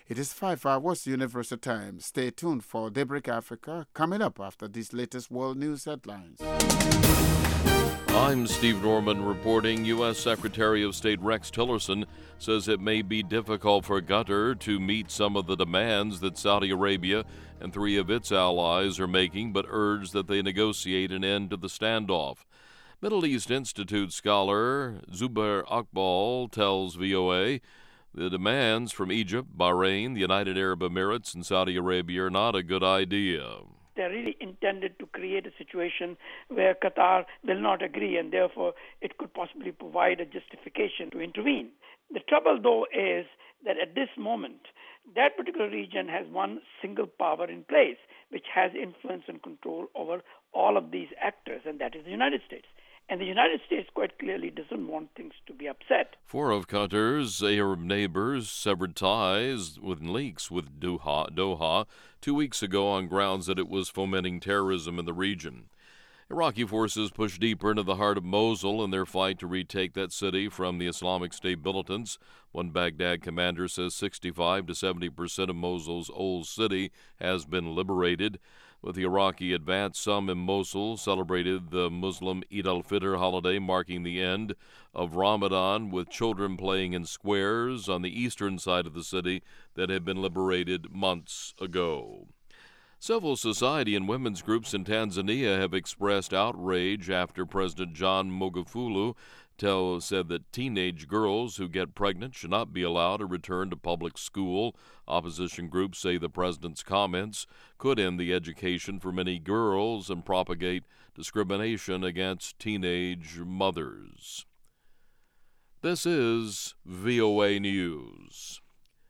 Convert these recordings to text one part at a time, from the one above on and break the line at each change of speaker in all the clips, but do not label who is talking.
It is 5 hours Universal Time. Stay tuned for Daybreak Africa coming up after these latest world news headlines.
I'm Steve Norman reporting. U.S. Secretary of State Rex Tillerson says it may be difficult for Qatar to meet some of the demands that Saudi Arabia and 3 of its allies are making, but urged that they negotiate an end to the standoff. Middle East Institute scholar Zubair Akbal tells VOA the demands from Egypt, Bahrain, the United Arab Emirates, and Saudi Arabia are not a good idea.
They're really intended to create a situation where Qatar will not agree, and therefore it could possibly provide a justification to intervene. The trouble, though, is that at this moment, that particular region has one single power in place, which has influence and control over all of these actors, and that is the United States. And the United States quite clearly doesn't want things to be upset.
4 of Qatar's Arab neighbors severed ties with leaks with Doha 2 weeks ago on grounds that it was fomenting terrorism in the region. Iraqi forces pushed deeper into the heart of Mosul in their fight to retake that city from the Islamic State militants. One Baghdad commander says 65 to 70% of Mosul's old city has been liberated. With the Iraqi advance, some in Mosul celebrated the Muslim Eid al-Fitr holiday, marking the end of Ramadan, with children playing in squares on the eastern side of the city that had been liberated months ago. Civil society and women's groups in Tanzania have expressed outrage after President John Magufuli said that teenage girls who get pregnant should not be allowed to return to public school. Opposition groups say the president's comments could end the education for many girls and propagate discrimination against teenage mothers. This is VOA News.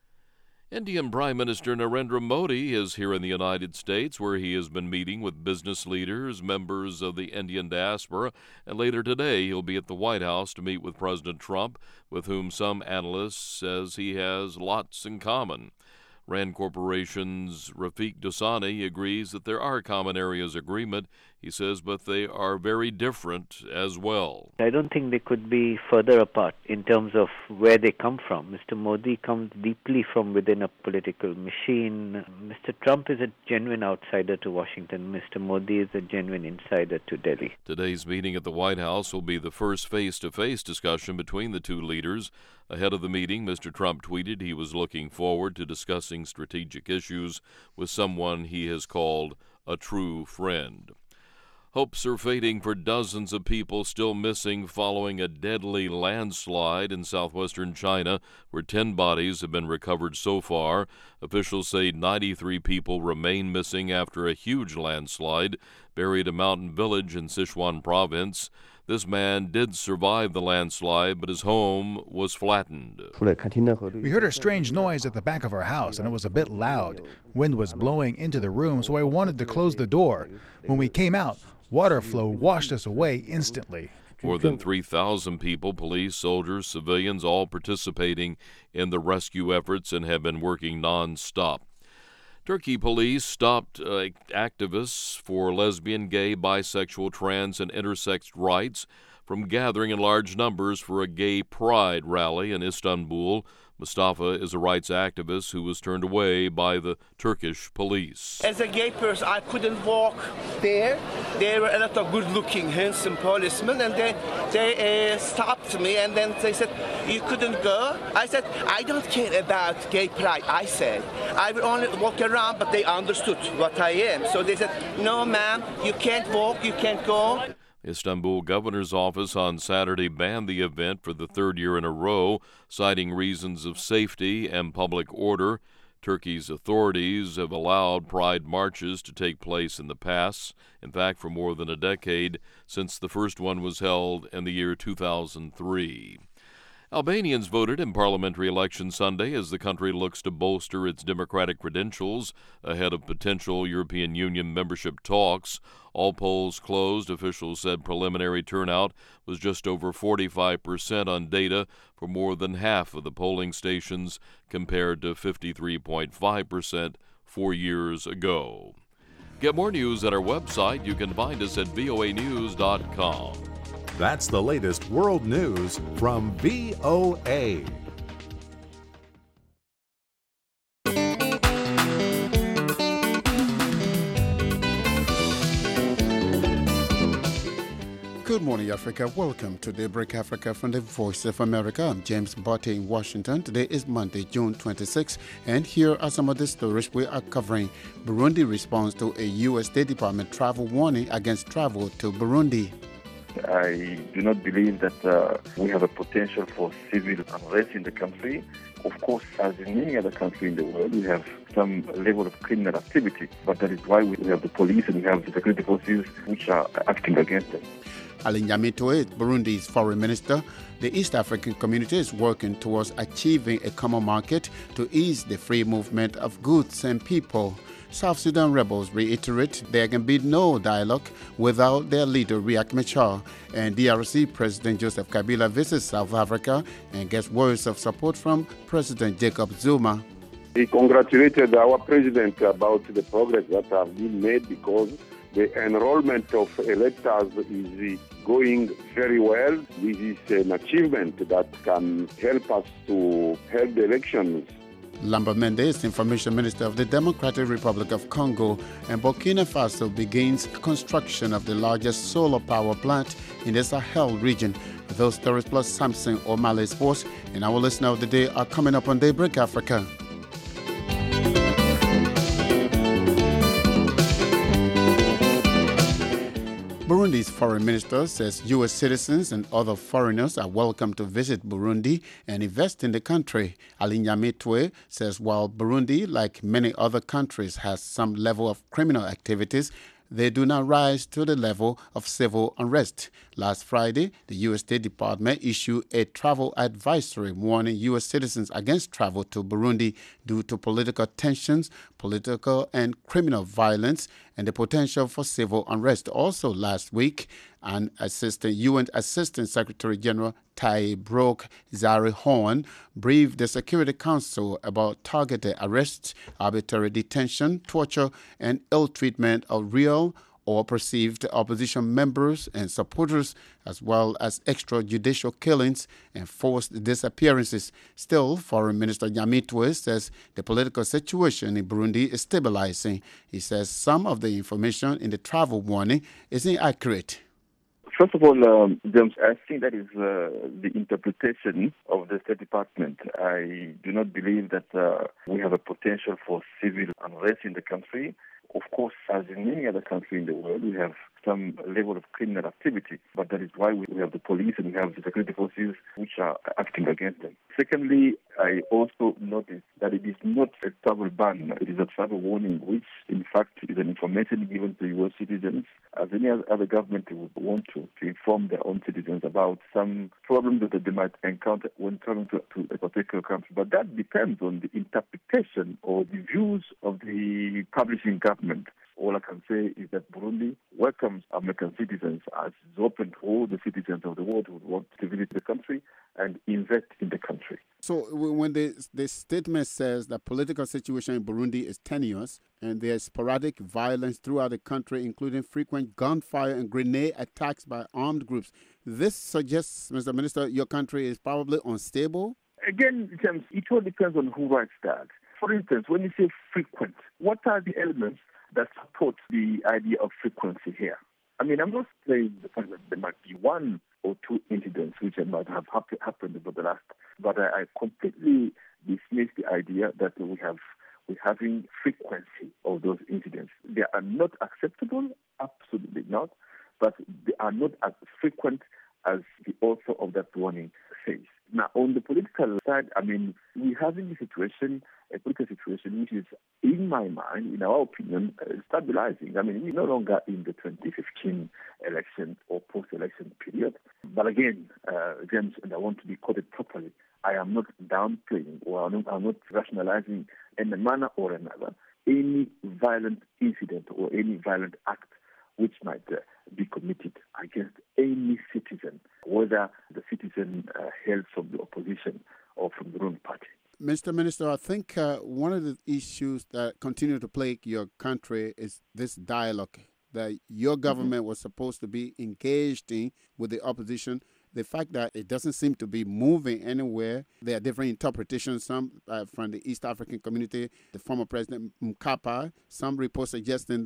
Indian Prime Minister Narendra Modi is here in the United States, where he has been meeting with business leaders, members of the Indian diaspora, and later today he'll be at the White House to meet with President Trump, with whom some analysts says he has lots in common. Rand Corporation's Rafiq Dosani agrees that there are common areas of agreement, he says, but they are very different as well.
I don't think they could be further apart in terms of where they come from. Mr. Modi comes deeply from within a political machine. Mr. Trump is a genuine outsider to Washington. Mr. Modi is a genuine insider to Delhi.
Today's meeting at the White House will be the first face-to-face discussion between the two leaders. Ahead of the meeting, Mr. Trump tweeted he was looking forward to discussing strategic issues with someone he has called a true friend. Hopes are fading for dozens of people still missing following a deadly landslide in southwestern China, where 10 bodies have been recovered so far. Officials say 93 people remain missing after a huge landslide buried a mountain village in Sichuan province. This man did survive the landslide, but his home was flattened.
We heard a strange noise at the back of our house, and it was a bit loud. Wind was blowing into the room, so I wanted to close the door. When we came out, water flow washed us away instantly.
More than 3,000 people, police, soldiers, civilians, all participating in the rescue efforts and have been working non-stop. Turkey police stopped activists for lesbian, gay, bisexual, trans, and intersex rights from gathering in large numbers for a gay pride rally in Istanbul. Mustafa is a rights activist who was turned away by the Turkish police.
As a gay person, I couldn't walk there. There were a lot of good-looking, handsome policemen, and they stopped me, and then they said, "You couldn't go?" I said, "I don't care about gay pride," I said. "I will only walk around," but they understood what I am. So they said, "No, ma'am, you can't walk, you can't go."
The Istanbul governor's office on Saturday banned the event for the 3rd year in a row, citing reasons of safety and public order. Turkey's authorities have allowed pride marches to take place in the past, in fact, for more than a decade, since the first one was held in the year 2003. Albanians voted in parliamentary election Sunday as the country looks to bolster its democratic credentials ahead of potential European Union membership talks. All polls closed. Officials said preliminary turnout was just over 45% on data for more than half of the polling stations, compared to 53.5% 4 years ago. Get more news at our website. You can find us at voanews.com.
That's the latest world news from VOA.
Good morning, Africa. Welcome to Daybreak Africa from the Voice of America. I'm James Botte in Washington. Today is Monday, June 26, and here are some of the stories we are covering. Burundi responds to a U.S. State Department travel warning against travel to Burundi.
I do not believe that we have a potential for civil unrest in the country. Of course, as in many other countries in the world, we have some level of criminal activity, but that is why we have the police and we have the security forces which are acting against them.
Alain Nyamitwe, Burundi's foreign minister, the East African community is working towards achieving a common market to ease the free movement of goods and people. South Sudan rebels reiterate there can be no dialogue without their leader Riek Machar, and DRC President Joseph Kabila visits South Africa and gets words of support from President Jacob Zuma.
He congratulated our president about the progress that has been made because the enrollment of electors is going very well. This is an achievement that can help us to help the elections.
Lamba Mende is Information Minister of the Democratic Republic of Congo, and Burkina Faso begins construction of the largest solar power plant in the Sahel region. Those stories plus Samson O'Malley Sports and our listener of the day are coming up on Daybreak Africa. Burundi's foreign minister says U.S. citizens and other foreigners are welcome to visit Burundi and invest in the country. Alain Nyamitwe says while Burundi, like many other countries, has some level of criminal activities, they do not rise to the level of civil unrest. Last Friday, the U.S. State Department issued a travel advisory warning U.S. citizens against travel to Burundi due to political tensions, political and criminal violence, and the potential for civil unrest. Also last week, UN Assistant Secretary General Tai Brok Zarihorn briefed the Security Council about targeted arrests, arbitrary detention, torture, and ill treatment of real or perceived opposition members and supporters, as well as extrajudicial killings and forced disappearances. Still, Foreign Minister Nyamitwe says the political situation in Burundi is stabilizing. He says some of the information in the travel warning is inaccurate.
First of all, James, I think that is the interpretation of the State Department. I do not believe that we have a potential for civil unrest in the country. Of course, as in many other countries in the world, we have some level of criminal activity, but that is why we have the police and we have the security forces which are acting against them. Secondly, I also noticed that it is not a travel ban, it is a travel warning, which in fact is an information given to U.S. citizens, as any other government would want to inform their own citizens about some problems that they might encounter when traveling to a particular country. But that depends on the interpretation or the views of the publishing government. All I can say is that Burundi welcomes American citizens as is open to all the citizens of the world who want to visit the country and invest in the country.
So when the statement says that political situation in Burundi is tenuous and there's sporadic violence throughout the country, including frequent gunfire and grenade attacks by armed groups, this suggests, Mr. Minister, your country is probably unstable?
Again, James, it all depends on who writes that. For instance, when you say frequent, what are the elements that support the idea of frequency here? I mean, I'm not saying the fact that there might be one or two incidents which might have happened over the last, but I completely dismiss the idea that we're having frequency of those incidents. They are not acceptable, absolutely not, but they are not as frequent as the author of that warning says. Now, on the political side, I mean, we're having a political situation which is, in my mind, in our opinion, stabilizing. I mean, we're no longer in the 2015 election or post-election period. But again, James, and I want to be quoted properly, I am not downplaying or I'm not rationalizing in a manner or another any violent incident or any violent act which might be committed against any citizen, whether the citizen hails from the opposition or from the ruling party.
Mr. Minister, I think one of the issues that continue to plague your country is this dialogue that your government was supposed to be engaged in with the opposition. The fact that it doesn't seem to be moving anywhere. There are different interpretations, some from the East African community, the former President Mkapa, some reports suggesting that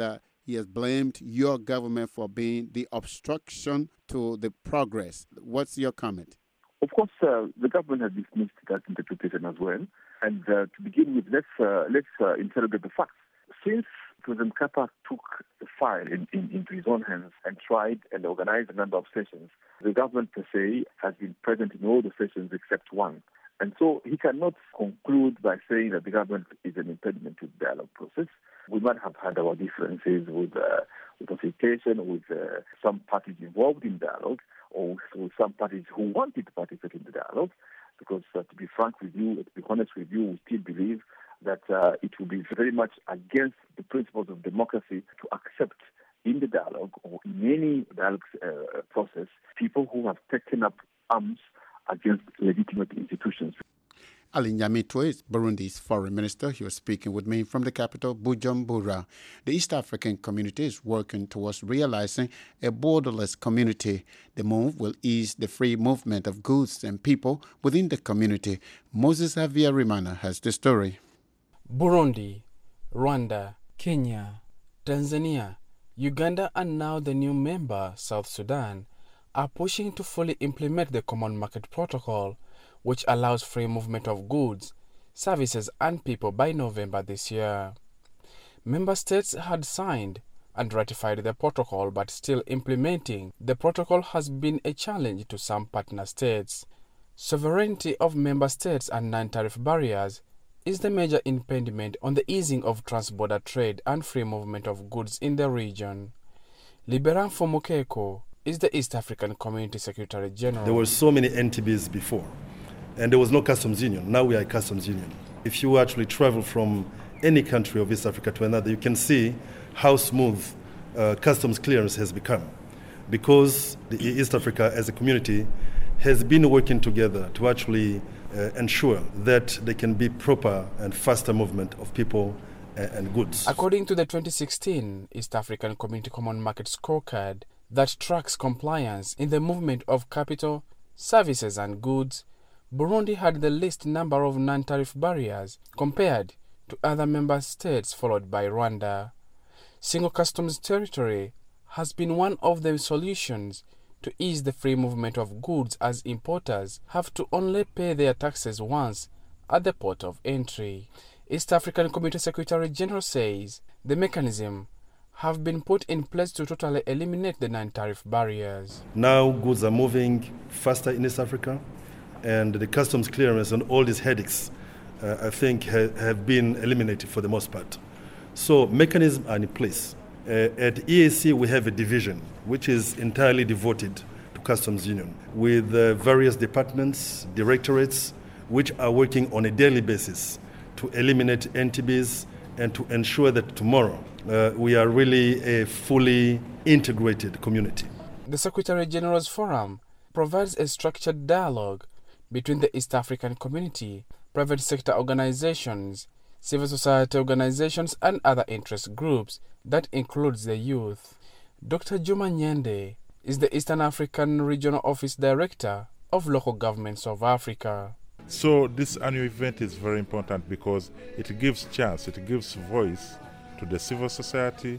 He has blamed your government for being the obstruction to the progress. What's your comment?
Of course, the government has dismissed that interpretation as well. And to begin with, let's interrogate the facts. Since President Kappa took the file into his own hands and tried and organized a number of sessions, the government per se has been present in all the sessions except one. And so he cannot conclude by saying that the government is an impediment to the dialogue process. We might have had our differences with association, with some parties involved in dialogue, or with some parties who wanted to participate in the dialogue, because to be frank with you, to be honest with you, we still believe that it will be very much against the principles of democracy to accept in the dialogue or in any dialogue process people who have taken up arms against legitimate institutions.
Ali Nyamitwe is Burundi's foreign minister. He was speaking with me from the capital, Bujumbura. The East African community is working towards realizing a borderless community. The move will ease the free movement of goods and people within the community. Moses Havyarimana has the story.
Burundi, Rwanda, Kenya, Tanzania, Uganda, and now the new member, South Sudan, are pushing to fully implement the Common Market Protocol, which allows free movement of goods, services, and people by November this year. Member states had signed and ratified the protocol, but still implementing the protocol has been a challenge to some partner states. Sovereignty of member states and non-tariff barriers is the major impediment on the easing of trans-border trade and free movement of goods in the region. Liberan Fomukeko is the East African Community Secretary General.
There were so many NTBs before, and there was no customs union. Now we are a customs union. If you actually travel from any country of East Africa to another, you can see how smooth customs clearance has become, because the East Africa as a community has been working together to actually ensure that there can be proper and faster movement of people and goods.
According to the 2016 East African Community Common Market Scorecard that tracks compliance in the movement of capital, services and goods, Burundi had the least number of non-tariff barriers compared to other member states, followed by Rwanda. Single customs territory has been one of the solutions to ease the free movement of goods, as importers have to only pay their taxes once at the port of entry. East African Community Secretary General says the mechanism have been put in place to totally eliminate the non-tariff barriers.
Now goods are moving faster in East Africa, and the customs clearance and all these headaches, I think, have been eliminated for the most part. So mechanisms are in place. At EAC, we have a division which is entirely devoted to customs union, with various departments, directorates, which are working on a daily basis to eliminate NTBs and to ensure that tomorrow we are really a fully integrated community.
The Secretary General's Forum provides a structured dialogue between the East African community, private sector organizations, civil society organizations, and other interest groups that includes the youth. Dr. Juma Nyende is the Eastern African Regional Office Director of Local Governments of Africa.
So this annual event is very important because it gives chance, it gives voice to the civil society,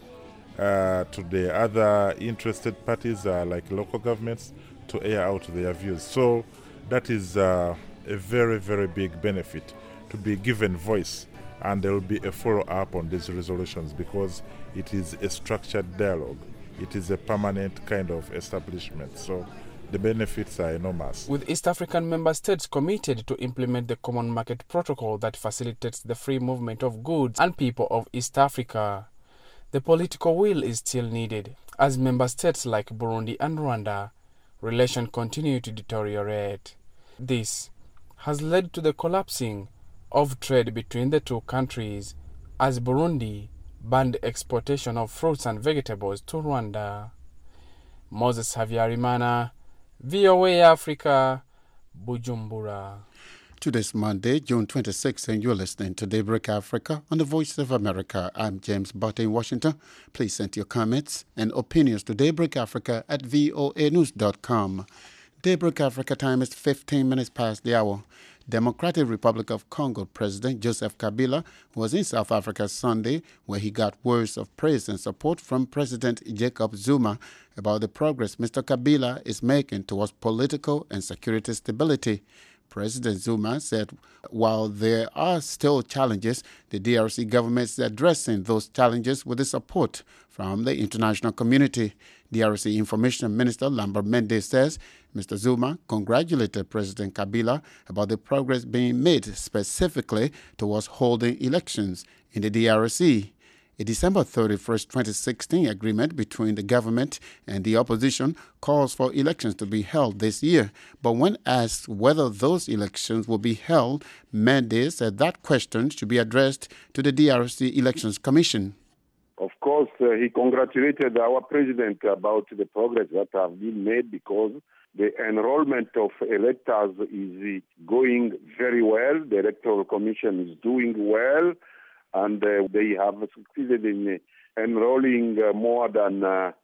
to the other interested parties like local governments, to air out their views. So that is a very, very big benefit, to be given voice, and there will be a follow-up on these resolutions because it is a structured dialogue. It is a permanent kind of establishment. So the benefits are enormous.
With East African member states committed to implement the Common Market Protocol that facilitates the free movement of goods and people of East Africa, the political will is still needed, as member states like Burundi and Rwanda relations continue to deteriorate. This has led to the collapsing of trade between the two countries, as Burundi banned exportation of fruits and vegetables to Rwanda. Moses Havyarimana, VOA Africa, Bujumbura.
Today's Monday, June 26th, and you're listening to Daybreak Africa on the Voice of America. I'm James Butte in Washington. Please send your comments and opinions to daybreakafrica@voanews.com. Daybreak Africa time is 15 minutes past the hour. Democratic Republic of Congo President Joseph Kabila was in South Africa Sunday, where he got words of praise and support from President Jacob Zuma about the progress Mr. Kabila is making towards political and security stability. President Zuma said while there are still challenges, the DRC government is addressing those challenges with the support from the international community. DRC Information Minister Lambert Mende says Mr. Zuma congratulated President Kabila about the progress being made specifically towards holding elections in the DRC. A December 31st, 2016 agreement between the government and the opposition calls for elections to be held this year. But when asked whether those elections will be held, Mendes said that question should be addressed to the DRC Elections Commission.
Of course, he congratulated our president about the progress that have been made because the enrollment of electors is going very well. The Electoral Commission is doing well. And they have succeeded in enrolling more than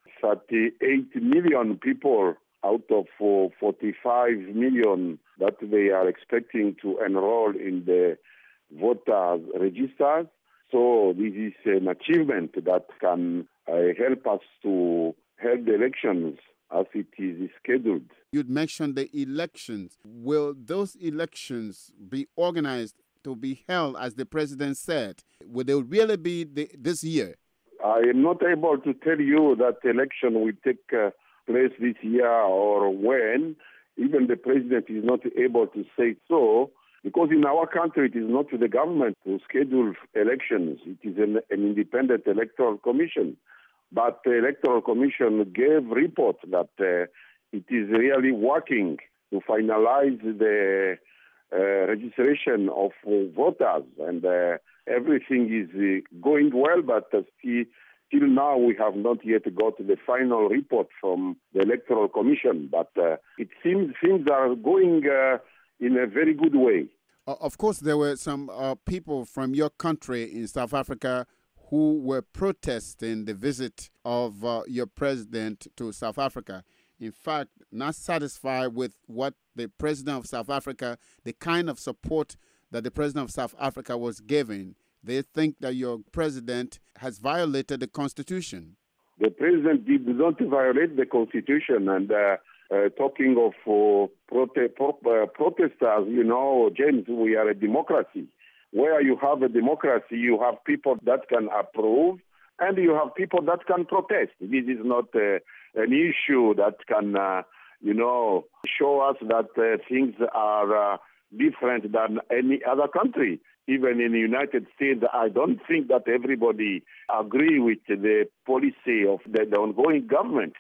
38 million people out of 45 million that they are expecting to enroll in the voters' registers. So this is an achievement that can help us to hold the elections as it is scheduled.
You'd mentioned the elections. Will those elections be organized to be held, as the president said? Will they really be this year?
I am not able to tell you that the election will take place this year or when. Even the president is not able to say so, because in our country it is not the government to schedule elections. It is an independent electoral commission. But the electoral commission gave report that it is really working to finalize the registration of voters, and everything is going well, but till now we have not yet got the final report from the Electoral Commission, but it seems things are going in a very good way.
Of course, there were some people from your country in South Africa who were protesting the visit of your president to South Africa. In fact, not satisfied with what the president of South Africa, the kind of support that the president of South Africa was giving. They think that your president has violated the Constitution.
The president did not violate the Constitution. And talking of protesters, you know, James, we are a democracy. Where you have a democracy, you have people that can approve and you have people that can protest. This is not an issue that can, show us that things are different than any other country. Even in the United States, I don't think that everybody agree with the policy of the ongoing government.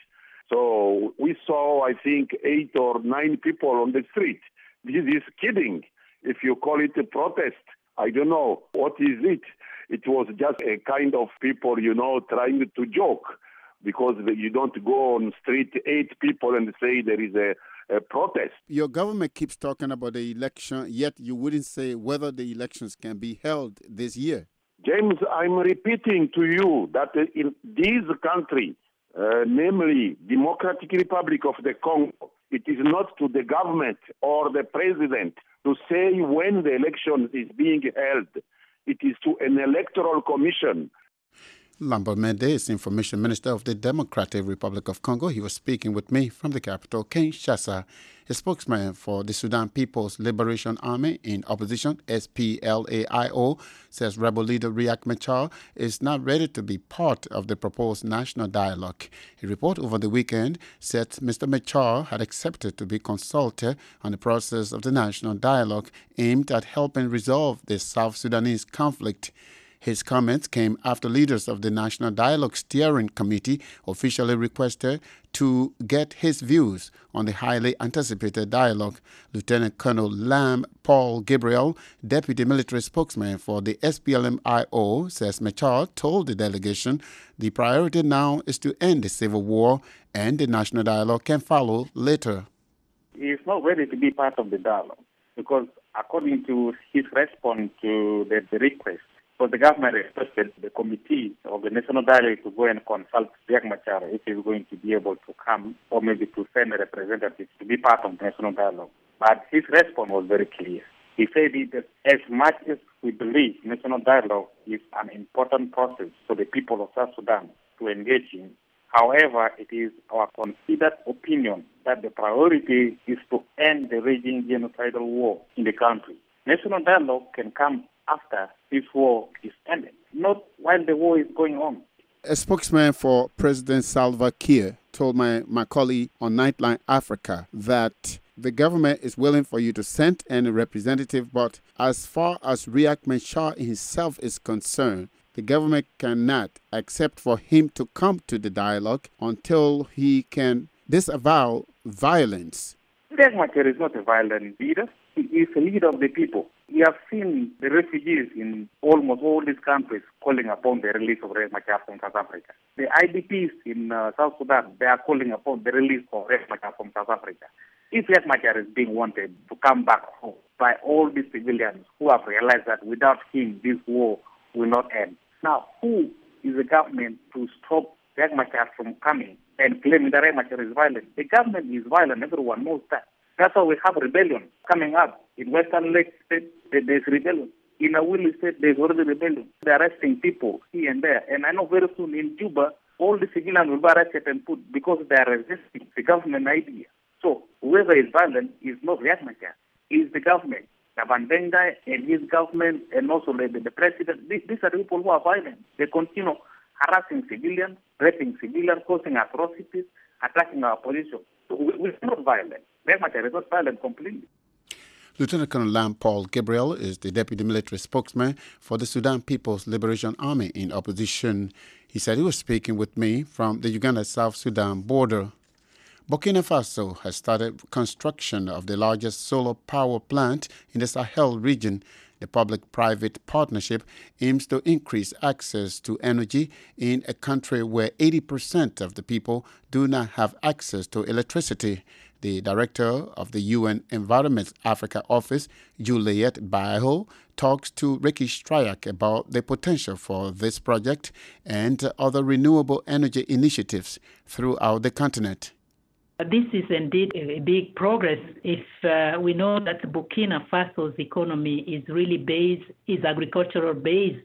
So we saw, I think, 8 or 9 people on the street. This is kidding. If you call it a protest, I don't know. What is it? It was just a kind of people, trying to joke, because you don't go on street 8 people and say there is a protest.
Your government keeps talking about the election, yet you wouldn't say whether the elections can be held this year.
James, I'm repeating to you that in this country, namely Democratic Republic of the Congo, it is not to the government or the president to say when the election is being held. It is to an electoral commission.
Lambert Mende is Information Minister of the Democratic Republic of Congo. He was speaking with me from the capital, Kinshasa. A spokesman for the Sudan People's Liberation Army in opposition, SPLAIO, says rebel leader Riek Machar is not ready to be part of the proposed national dialogue. A report over the weekend said Mr. Machar had accepted to be consulted on the process of the national dialogue aimed at helping resolve the South Sudanese conflict. His comments came after leaders of the National Dialogue Steering Committee officially requested to get his views on the highly anticipated dialogue. Lieutenant Colonel Lam Paul Gabriel, deputy military spokesman for the SPLM-IO, says Machar told the delegation the priority now is to end the civil war and the national dialogue can follow later.
He is not ready to be part of the dialogue because according to his response to the request, so the government requested the committee of the National Dialogue to go and consult Riek Machar if he's going to be able to come, or maybe to send a representative to be part of the National Dialogue. But his response was very clear. He said that as much as we believe national dialogue is an important process for the people of South Sudan to engage in, however, it is our considered opinion that the priority is to end the raging genocidal war in the country. National dialogue can come after this war is ended, not while the war is going on.
A spokesman for President Salva Kiir told my colleague on Nightline Africa that the government is willing for you to send any representative, but as far as Riek Machar himself is concerned, the government cannot accept for him to come to the dialogue until he can disavow violence.
Riek Machar is not a violent leader. He is a leader of the people. We have seen the refugees in almost all these countries calling upon the release of Riek Machar from South Africa. The IDPs in South Sudan, they are calling upon the release of Riek Machar from South Africa. If Riek Machar is being wanted to come back home by all these civilians who have realized that without him, this war will not end. Now, who is the government to stop Riek Machar from coming and claiming that Riek Machar is violent? The government is violent. Everyone knows that. That's why we have rebellion coming up. In Western Lake State, there's rebellion. In Awili State, there's already rebellion. They're arresting people here and there. And I know very soon in Juba, all the civilians will be arrested and put because they are resisting the government idea. So whoever is violent is not Riek Machar. It's the government. Tabandengai and his government and also the president. These are people who are violent. They continue harassing civilians, raping civilians, causing atrocities, attacking our position. So we're not violent. Riek Machar is not violent completely.
Lieutenant Colonel Lam Paul Gabriel is the deputy military spokesman for the Sudan People's Liberation Army in opposition. He said he was speaking with me from the Uganda-South Sudan border. Burkina Faso has started construction of the largest solar power plant in the Sahel region. The public-private partnership aims to increase access to energy in a country where 80% of the people do not have access to electricity. The director of the UN Environment Africa Office, Juliette Baho, talks to Ricky Stryak about the potential for this project and other renewable energy initiatives throughout the continent.
This is indeed a big progress if we know that Burkina Faso's economy is really is agricultural-based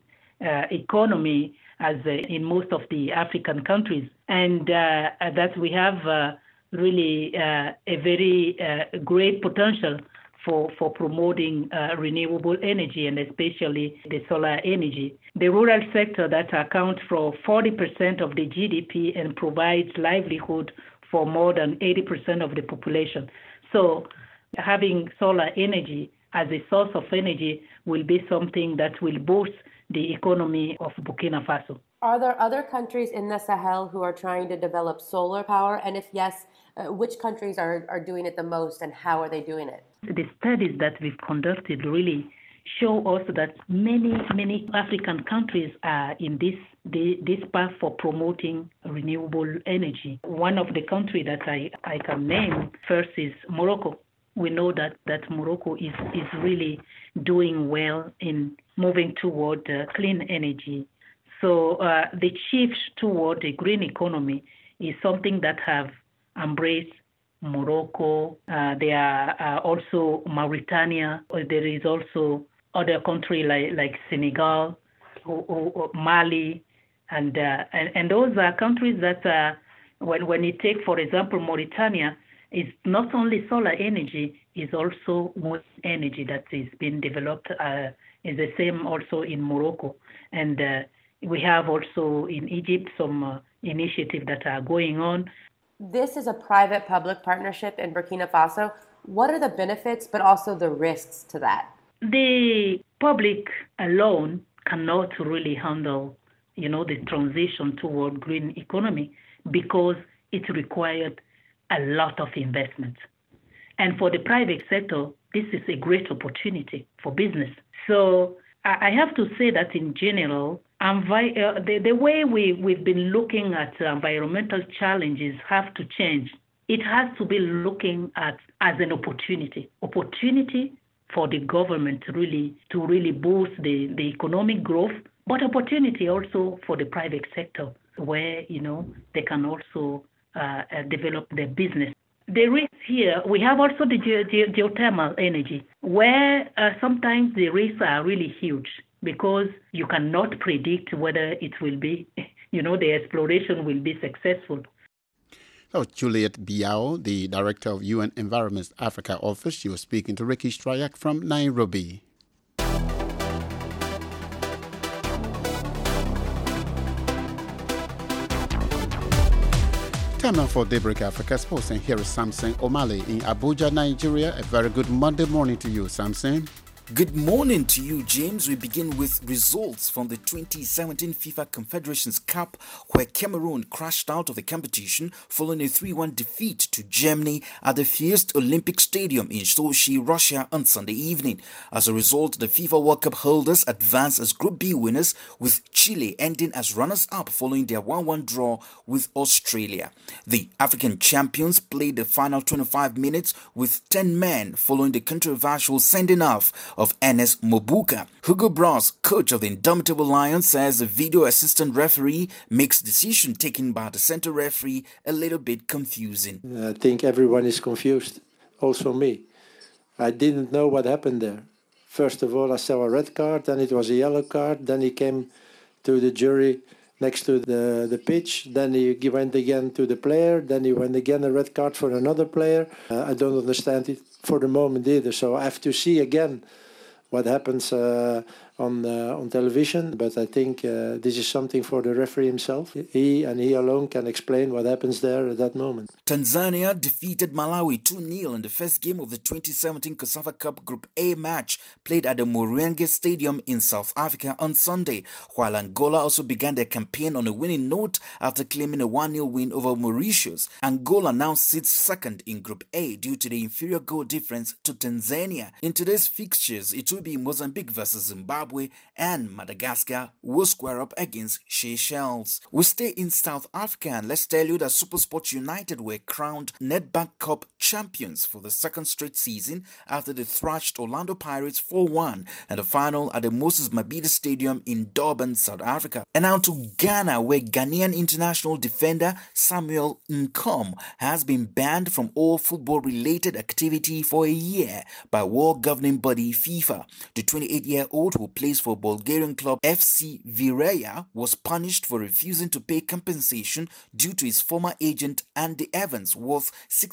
economy as in most of the African countries. And that we have really a very great potential for promoting renewable energy and especially the solar energy. The rural sector that accounts for 40% of the GDP and provides livelihood for more than 80% of the population. So having solar energy as a source of energy will be something that will boost the economy of Burkina Faso.
Are there other countries in the Sahel who are trying to develop solar power? And if yes, which countries are doing it the most and how are they doing it?
The studies that we've conducted really show us that many African countries are in this path for promoting renewable energy. One of the countries that I can name first is Morocco. We know that Morocco is really doing well in moving toward clean energy. So the shift toward a green economy is something that have embraced Morocco. There are also Mauritania. There is also other countries like Senegal, or Mali, and those are countries that when you take, for example, Mauritania, is not only solar energy, is also wind energy that is being developed. Is the same also in Morocco, and we have also in Egypt some initiatives that are going on.
This is a private-public partnership in Burkina Faso. What are the benefits, but also the risks to that?
The public alone cannot really handle, the transition toward green economy because it required a lot of investment. And for the private sector, this is a great opportunity for business. So I have to say that in general, the way we've been looking at environmental challenges have to change. It has to be looking at as an opportunity for the government to really boost the economic growth, but opportunity also for the private sector where, they can also develop their business. The risk here, we have also the geothermal energy, where sometimes the risks are really huge because you cannot predict whether it will be, the exploration will be successful.
That was Juliet Biao, the director of UN Environment Africa Office. She was speaking to Ricky Strayak from Nairobi. Time now for Daybreak Africa Sports, and here is Samson O'Malley in Abuja, Nigeria. A very good Monday morning to you, Samson.
Good morning to you, James. We begin with results from the 2017 FIFA Confederations Cup, where Cameroon crashed out of the competition following a 3-1 defeat to Germany at the First Olympic Stadium in Sochi, Russia on Sunday evening. As a result, the FIFA World Cup holders advanced as Group B winners, with Chile ending as runners-up following their 1-1 draw with Australia. The African champions played the final 25 minutes with 10 men following the controversial sending off of Ernest Mobuka. Hugo Bros, coach of the Indomitable Lions, says the video assistant referee makes decision taken by the center referee a little bit confusing.
I think everyone is confused, also me. I didn't know what happened there. First of all, I saw a red card, then it was a yellow card, then he came to the jury next to the pitch, then he went again to the player, then he went again a red card for another player. I don't understand it for the moment either, so I have to see again what happens on television, but I think this is something for the referee himself. He and he alone can explain what happens there at that moment.
Tanzania defeated Malawi 2-0 in the first game of the 2017 COSAFA Cup Group A match played at the Morenge Stadium in South Africa on Sunday, while Angola also began their campaign on a winning note after claiming a 1-0 win over Mauritius. Angola now sits second in Group A due to the inferior goal difference to Tanzania. In today's fixtures, it will be Mozambique versus Zimbabwe, and Madagascar will square up against Seychelles. We stay in South Africa, and let's tell you that SuperSport United were crowned Nedbank Cup champions for the second straight season after they thrashed Orlando Pirates 4-1 in the final at the Moses Mabhida Stadium in Durban, South Africa. And now to Ghana, where Ghanaian international defender Samuel Nkom has been banned from all football-related activity for a year by world governing body FIFA. The 28-year-old, who plays for Bulgarian club FC Vireya, was punished for refusing to pay compensation due to his former agent Andy Evans, worth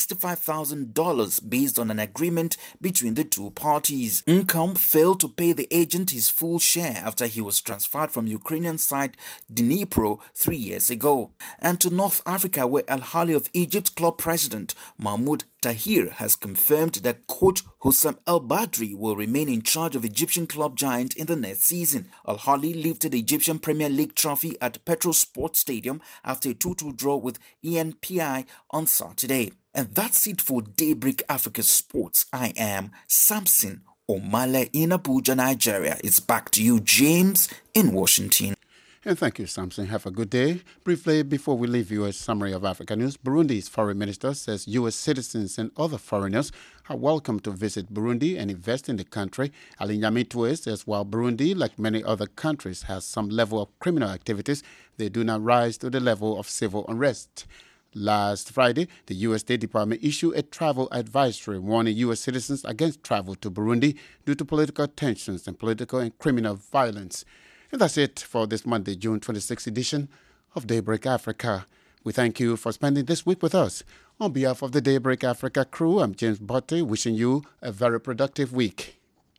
$65,000 based on an agreement between the two parties. Nkom failed to pay the agent his full share after he was transferred from Ukrainian side Dnipro 3 years ago. And to North Africa, where Al Ahly of Egypt club president Mahmoud Tahir has confirmed that coach Hussam El Badri will remain in charge of Egyptian club giant in the next season. Al Ahly lifted the Egyptian Premier League trophy at Petro Sports Stadium after a 2-2 draw with ENPI on Saturday. And that's it for Daybreak Africa Sports. I am Samson O'Malley in Abuja, Nigeria. It's back to you, James, in Washington.
And thank you, Samson. Have a good day. Briefly, before we leave you, a summary of Africa news. Burundi's foreign minister says U.S. citizens and other foreigners are welcome to visit Burundi and invest in the country. Ali Nyamitwe says while Burundi, like many other countries, has some level of criminal activities, they do not rise to the level of civil unrest. Last Friday, the U.S. State Department issued a travel advisory warning U.S. citizens against travel to Burundi due to political tensions and political and criminal violence. And that's it for this Monday, June 26th edition of Daybreak Africa. We thank you for spending this week with us. On behalf of the Daybreak Africa crew, I'm James Botte, wishing you a very productive week.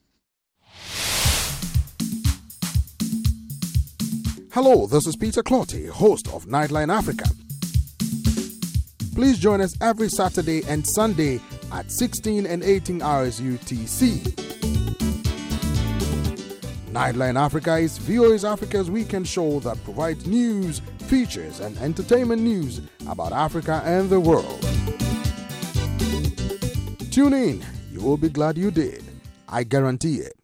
Hello, this is Peter Clotty, host of Nightline Africa. Please join us every Saturday and Sunday at 16 and 18 hours UTC. Nightline Africa is VOA Africa's weekend show that provides news, features, and entertainment news about Africa and the world. Tune in. You will be glad you did. I guarantee it.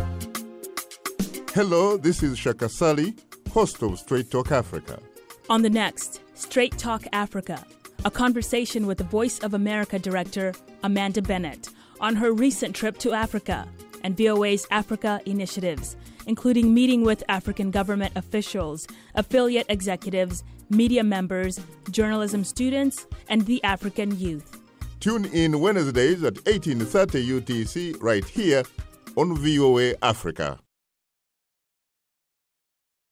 Hello, this is Shaka Sali, host of Straight Talk Africa.
On the next, Straight Talk Africa, a conversation with the Voice of America director, Amanda Bennett, on her recent trip to Africa and VOA's Africa initiatives, including meeting with African government officials, affiliate executives, media members, journalism students, and the African youth.
Tune in Wednesdays at 18:30 UTC right here on VOA Africa.